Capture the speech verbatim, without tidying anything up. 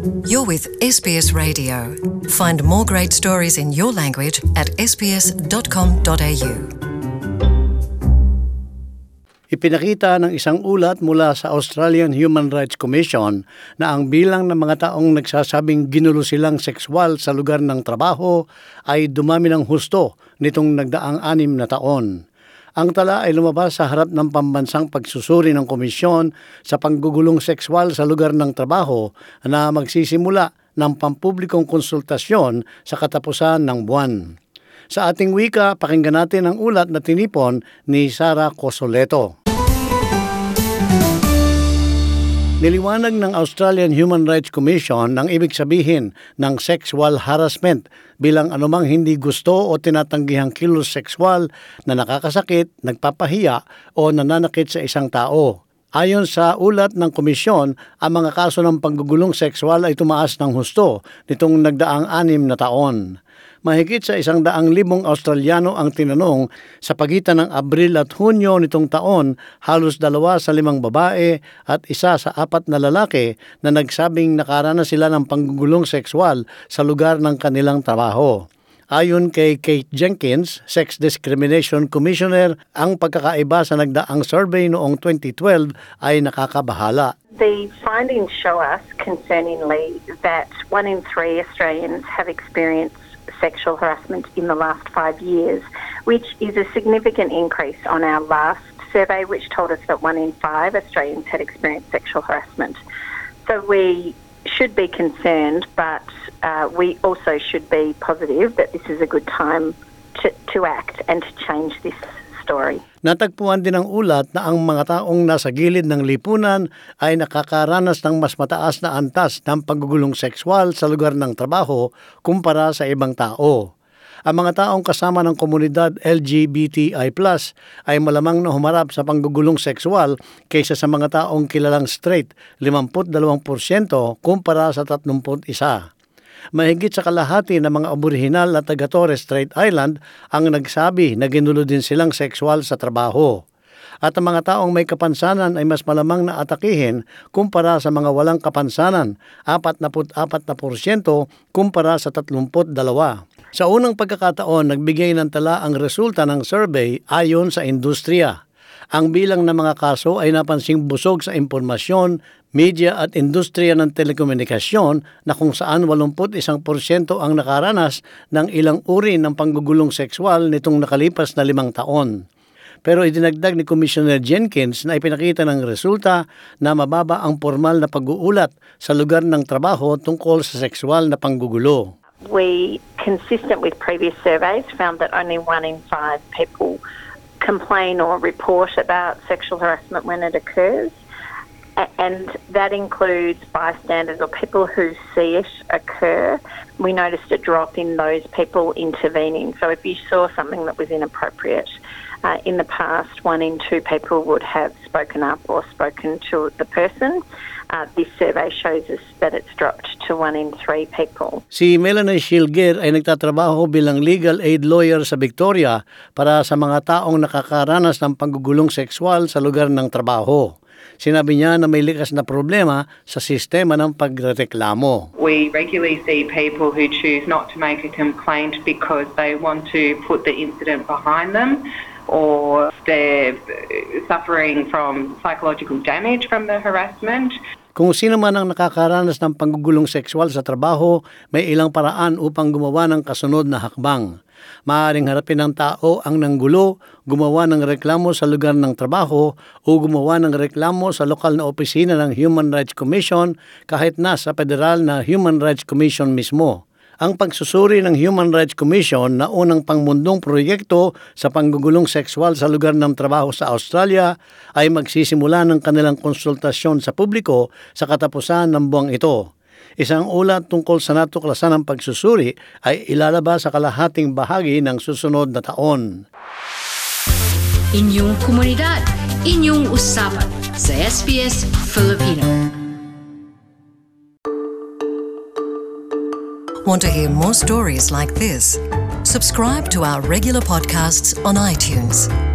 You're with S B S Radio. Find more great stories in your language at s b s dot com dot a u. Ipinakita ng isang ulat mula sa Australian Human Rights Commission na ang bilang ng mga taong nagsasabing ginulo silang sexual sa lugar ng trabaho ay dumami ng husto nitong nagdaang anim na taon. Ang tala ay lumabas sa harap ng pambansang pagsusuri ng komisyon sa panggugulong sexual sa lugar ng trabaho na magsisimula ng pampublikong konsultasyon sa katapusan ng buwan. Sa ating wika, pakinggan natin ang ulat na tinipon ni Sarah Cosoleto. Niliwanag ng Australian Human Rights Commission ang ibig sabihin ng sexual harassment bilang anumang hindi gusto o tinatanggihang kilos sexual na nakakasakit, nagpapahiya o nananakit sa isang tao. Ayon sa ulat ng komisyon, ang mga kaso ng panggugulong sexual ay tumaas ng husto nitong nagdaang anim na taon. Mahigit sa isang daang libong Australiano ang tinanong sa pagitan ng Abril at Hunyo nitong taon, halos dalawa sa limang babae at isa sa apat na lalaki na nagsabing nakaranas sila ng panggugulong sexual sa lugar ng kanilang trabaho. Ayon kay Kate Jenkins, Sex Discrimination Commissioner, ang pagkakaiba sa nagdaang survey noong twenty twelve ay nakakabahala. The findings show us, concerningly, that one in three Australians have experienced sexual harassment in the last five years, which is a significant increase on our last survey, which told us that one in five Australians had experienced sexual harassment. So we should be concerned, but uh, we also should be positive that this is a good time to, to act and to change this story. Natagpuan din ang ulat na ang mga taong nasa gilid ng lipunan ay nakakaranas ng mas mataas na antas ng paggugulong sexual sa lugar ng trabaho kumpara sa ibang tao. Ang mga taong kasama ng komunidad L G B T I plus, ay malamang na humarap sa panggugulong sexual kaysa sa mga taong kilalang straight, fifty-two porsyento kumpara sa thirty-one. Mahigit sa kalahati ng mga aborihinal na taga Torres Strait Island ang nagsabi na ginulo din silang sexual sa trabaho. At ang mga taong may kapansanan ay mas malamang na atakihin kumpara sa mga walang kapansanan, forty-four porsyento kumpara sa thirty-two. Sa unang pagkakataon, nagbigay ng tala ang resulta ng survey ayon sa industriya. Ang bilang ng mga kaso ay napansing busog sa impormasyon, media at industriya ng telekomunikasyon na kung saan eighty-one porsyento ang nakaranas ng ilang uri ng panggugulong sexual nitong nakalipas na limang taon. Pero idinagdag ni Commissioner Jenkins na ipinakita ng resulta na mababa ang formal na pag-uulat sa lugar ng trabaho tungkol sa sexual na panggugulo. We, consistent with previous surveys, found that only one in five people complain or report about sexual harassment when it occurs. And that includes bystanders or people who see it occur. We noticed a drop in those people intervening. So if you saw something that was inappropriate, uh, in the past, one in two people would have spoken up or spoken to the person. Uh, this survey shows us that it's dropped to one in three people. Si Melanie Shilger ay nagtatrabaho bilang legal aid lawyer sa Victoria para sa mga taong nakakaranas ng panggugulong sexual sa lugar ng trabaho. Sinabi niya na may likas na problema sa sistema ng pagreklamo. We regularly see people who choose not to make a complaint because they want to put the incident behind them or they're suffering from psychological damage from the harassment. Kung sino man ang nakakaranas ng panggugulong sexual sa trabaho, may ilang paraan upang gumawa ng kasunod na hakbang. Maaaring harapin ng tao ang nanggulo, gumawa ng reklamo sa lugar ng trabaho o gumawa ng reklamo sa lokal na opisina ng Human Rights Commission kahit na sa Federal na Human Rights Commission mismo. Ang pagsusuri ng Human Rights Commission na unang pangmundong proyekto sa panggugulong sexual sa lugar ng trabaho sa Australia ay magsisimula ng kanilang konsultasyon sa publiko sa katapusan ng buwang ito. Isang ulat tungkol sa natuklasan ng pagsusuri ay ilalabas sa kalahating bahagi ng susunod na taon. Inyong komunidad, inyong usapan sa S B S Filipino. Want to hear more stories like this? Subscribe to our regular podcasts on iTunes.